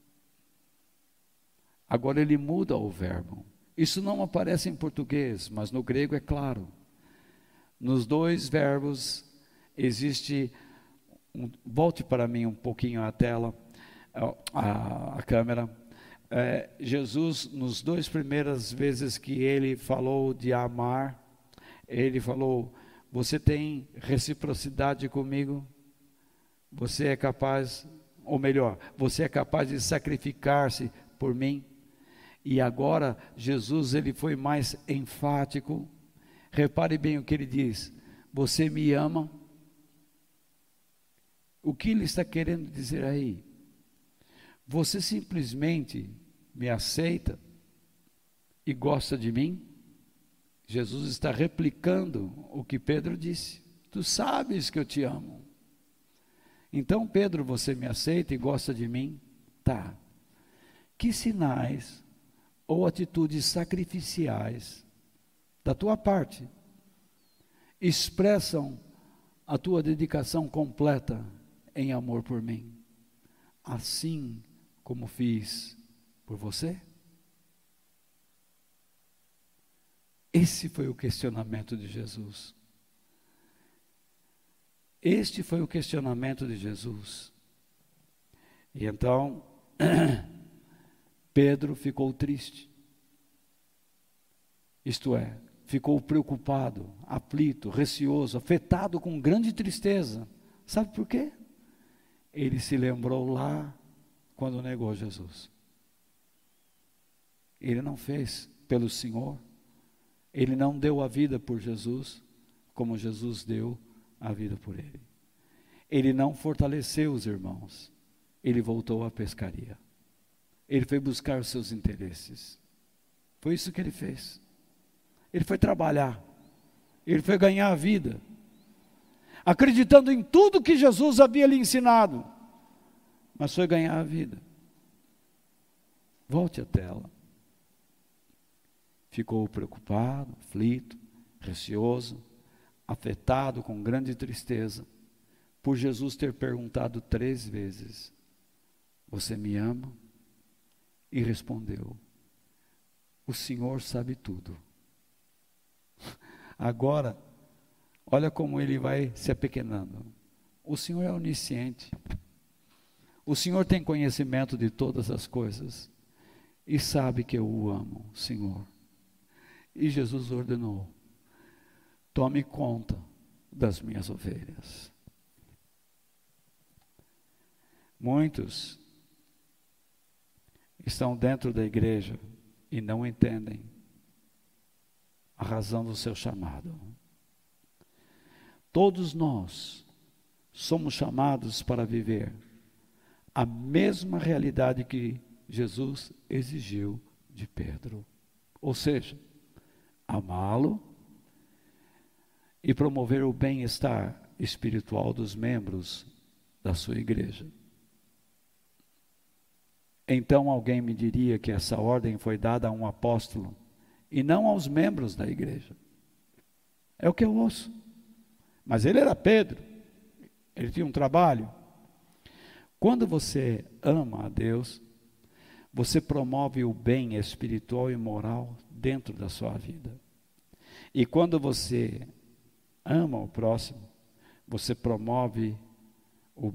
Agora ele muda o verbo. Isso não aparece em português, mas no grego é claro. Nos dois verbos existe, um, volte para mim um pouquinho a tela, a, a câmera. É, Jesus, nos dois primeiras vezes que ele falou de amar, ele falou, você tem reciprocidade comigo? Você é capaz, ou melhor, você é capaz de sacrificar-se por mim? E agora, Jesus, ele foi mais enfático. Repare bem o que ele diz, você me ama? O que ele está querendo dizer aí? Você simplesmente me aceita e gosta de mim? Jesus está replicando o que Pedro disse. Tu sabes que eu te amo. Então, Pedro, você me aceita e gosta de mim? Tá. Que sinais ou atitudes sacrificiais da tua parte expressam a tua dedicação completa em amor por mim? Assim como fiz por você? Esse foi o questionamento de Jesus. Este foi o questionamento de Jesus. E então, Pedro ficou triste. Isto é, ficou preocupado, aflito, receoso, afetado com grande tristeza. Sabe por quê? Ele se lembrou lá quando negou Jesus. Ele não fez pelo Senhor. Ele não deu a vida por Jesus, como Jesus deu a vida por ele. Ele não fortaleceu os irmãos. Ele voltou à pescaria. Ele foi buscar os seus interesses. Foi isso que ele fez. Ele foi trabalhar. Ele foi ganhar a vida. Acreditando em tudo que Jesus havia lhe ensinado. Mas foi ganhar a vida. Volte à tela. Ficou preocupado, aflito, receoso, afetado com grande tristeza, por Jesus ter perguntado três vezes, você me ama? E respondeu, o Senhor sabe tudo. Agora, olha como ele vai se apequenando. O Senhor é onisciente. O Senhor tem conhecimento de todas as coisas e sabe que eu o amo, Senhor. E Jesus ordenou, tome conta das minhas ovelhas. Muitos estão dentro da igreja e não entendem a razão do seu chamado. Todos nós somos chamados para viver a mesma realidade que Jesus exigiu de Pedro. Ou seja, amá-lo e promover o bem-estar espiritual dos membros da sua igreja. Então alguém me diria que essa ordem foi dada a um apóstolo e não aos membros da igreja. É o que eu ouço. Mas ele era Pedro, ele tinha um trabalho. Quando você ama a Deus, você promove o bem espiritual e moral dentro da sua vida. E quando você ama o próximo, você promove o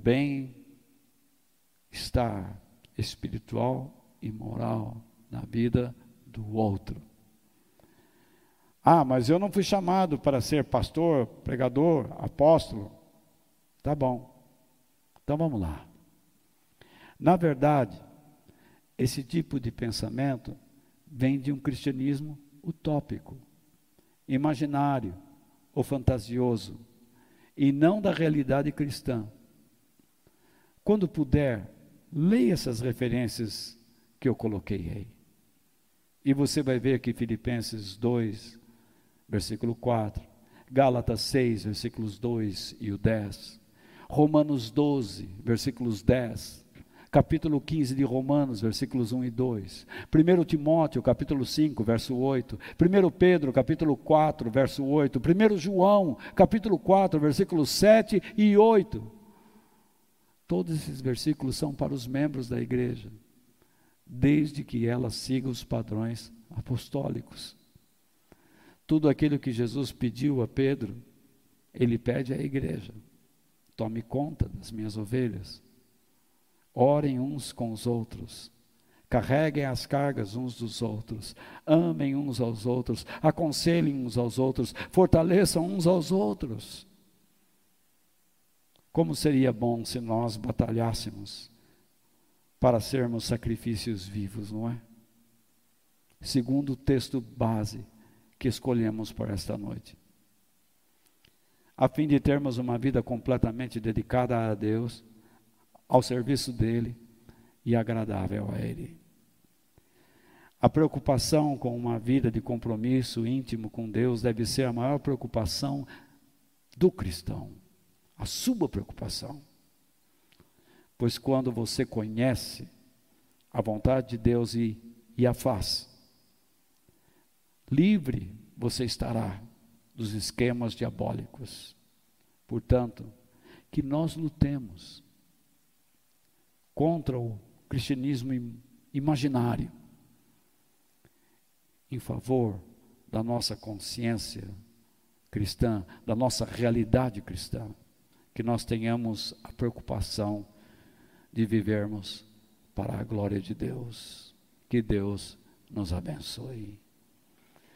bem-estar espiritual e moral na vida do outro. Ah, mas eu não fui chamado para ser pastor, pregador, apóstolo. Tá bom. Então vamos lá. Na verdade, esse tipo de pensamento vem de um cristianismo utópico, imaginário ou fantasioso, e não da realidade cristã. Quando puder, leia essas referências que eu coloquei aí. E você vai ver que Filipenses dois, versículo quatro, Gálatas seis, versículos dois e o dez, Romanos doze, versículos dez, capítulo quinze de Romanos, versículos um e dois, primeiro Timóteo, capítulo cinco, verso oito, primeiro Pedro, capítulo quatro, verso oito, primeiro João, capítulo quatro, versículos sete e oito. Todos esses versículos são para os membros da igreja, desde que ela siga os padrões apostólicos. Tudo aquilo que Jesus pediu a Pedro, ele pede à igreja: tome conta das minhas ovelhas, orem uns com os outros, carreguem as cargas uns dos outros, amem uns aos outros, aconselhem uns aos outros, fortaleçam uns aos outros. Como seria bom se nós batalhássemos para sermos sacrifícios vivos, não é? Segundo o texto base que escolhemos por esta noite. A fim de termos uma vida completamente dedicada a Deus, ao serviço dEle e agradável a Ele. A preocupação com uma vida de compromisso íntimo com Deus deve ser a maior preocupação do cristão, a sua preocupação. Pois quando você conhece a vontade de Deus e, e a faz, livre você estará dos esquemas diabólicos. Portanto, que nós lutemos contra o cristianismo imaginário, em favor da nossa consciência cristã, da nossa realidade cristã, que nós tenhamos a preocupação de vivermos para a glória de Deus. Que Deus nos abençoe.